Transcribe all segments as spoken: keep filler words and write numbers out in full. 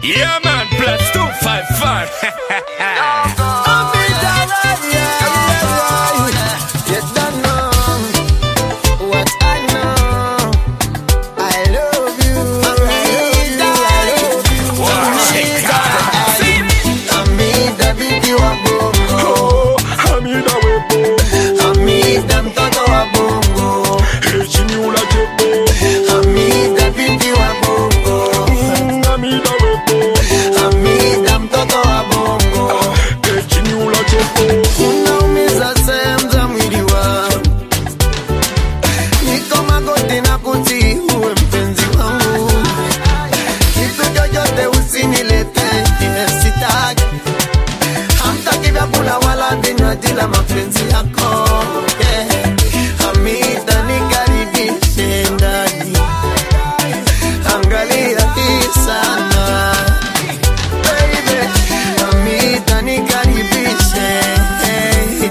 Yeah man, plus two five five. Dila mapenzi yako, yeah. Hamida nikaribishe ndani, angalia hii sana, baby. Hamida nikaribishe, hey.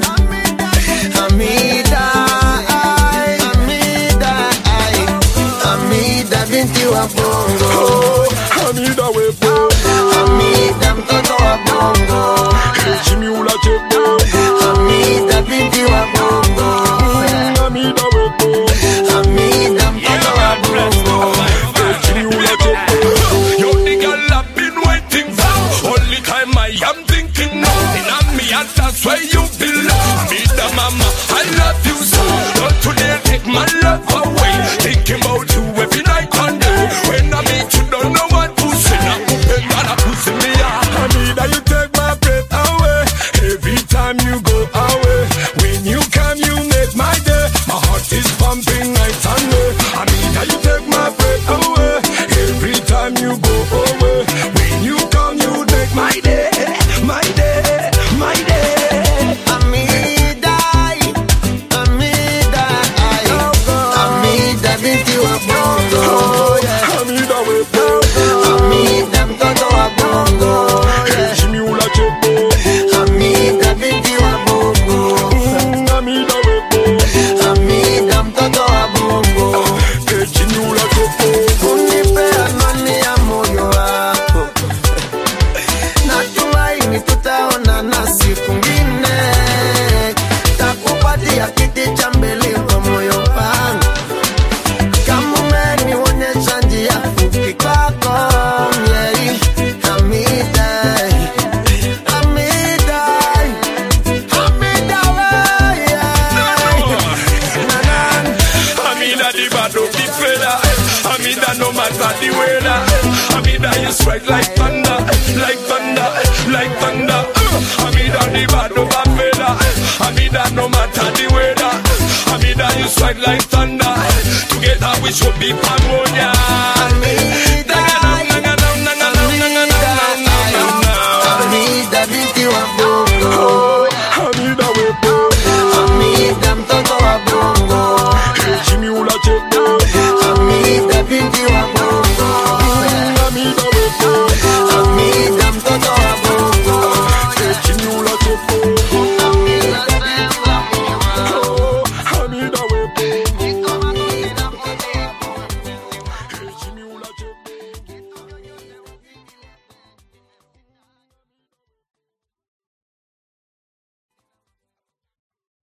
Hamida, ay, Hamida, ay. Hamida binti wa bongo, oh, Hamida we bongo, Hamida mtoto wa bongo, Jimmy ula cheko. Hamida binti wa bongo, Hamida we bongo, Hamida mtoto wa bongo, Jimmy ula cheko. Yo the girl I've been waiting for, only time I am thinking now. In me and that's where you belong. Hamida mama, I love you so. Not today take my love away. Thinking about you every night and day. When I meet you don't know what to say. Now open that up to me. Hamida you take my breath away. Every time you go away, when you come you make my day. My heart is pumping night and day. Hamida you take my breath away. Every time you go away, when you come you make my day, my day, my day. Hamida, Hamida, Hamida binti wa bongo, Hamida we bongo, Hamida mtoto wa bongo, Jimmy ula cheko. Hamida binti wa bongo, Hamida we bongo, Hamida mtoto wa bongo, Jimmy ula cheko. unipea amani ya moyo wako, natumaini tutaonana siku ngine, takupatia kiti cha mbele kwa moyo wangu, kama umenionyesha njia fupi kwako, yeah. Hamida, Hamida, Hamida, yeah. Hamida the bad of the fella. Hamida no matter the weather. Hamida you strike like thunder, like thunder, like thunder. Hamida the bad of a fella. Hamida no matter the weather. Hamida you strike like thunder. Together we should be harmonious.